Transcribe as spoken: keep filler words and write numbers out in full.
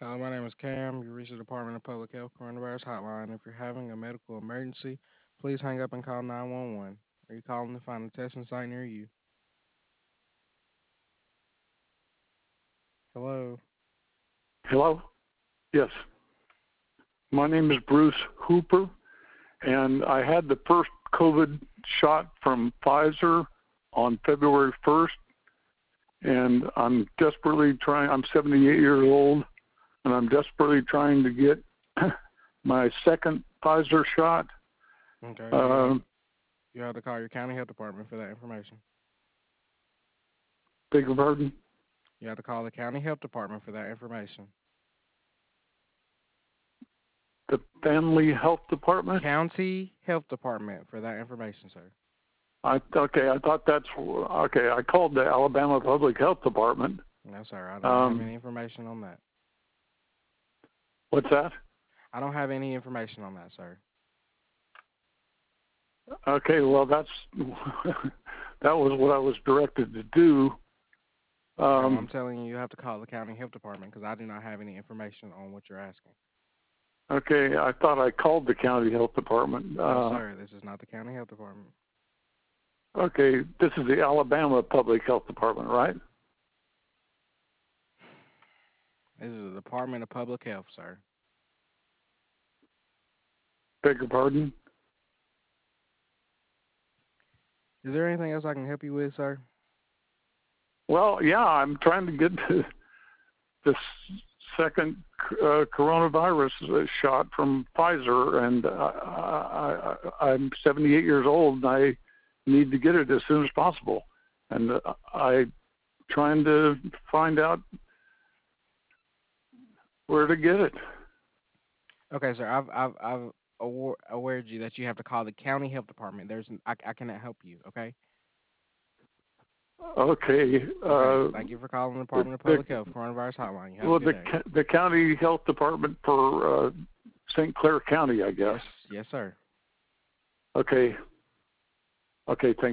Hello, my name is Cam. You reached the Department of Public Health Coronavirus Hotline. If you're having a medical emergency, please hang up and call nine one one. Are you calling to find a testing site near you? Hello. Hello? Yes. My name is Bruce Hooper, and I had the first COVID shot from Pfizer on February first, and I'm desperately trying, I'm seventy-eight years old, and I'm desperately trying to get my second Pfizer shot. Okay. You have, Um, you have to call your county health department for that information. beg your pardon? You have to call the county health department for that information. The Family Health Department? County health department for that information, sir. I, okay, I thought that's, okay, I called the Alabama Public Health Department. No, sir. I don't have Um, any information on that. what's that? I don't have any information on that, sir. Okay, well, that's that was what I was directed to do. No, I'm Um, telling you, you have to call the county health department because I do not have any information on what you're asking. okay, I thought I called the county health department. No, Uh, sir. This is not the county health department. okay, this is the Alabama Public Health Department, right? This is the Department of Public Health, sir. Beg your pardon? Is there anything else I can help you with, sir? Well, yeah, I'm trying to get the, the second uh, coronavirus shot from Pfizer, and I, I, I'm seventy-eight years old, and I need to get it as soon as possible. And I'm trying to find out where to get it. Okay, sir. I've I've I've awar- awared you that you have to call the county health department. There's I, I cannot help you. Okay. Okay. Uh, Okay. Thank you for calling the the, Department of the, Public Health Coronavirus Hotline. You have well, a good the day. the county health department for uh, Saint Clair County, I guess. Yes. Yes, sir. Okay. Okay. Thank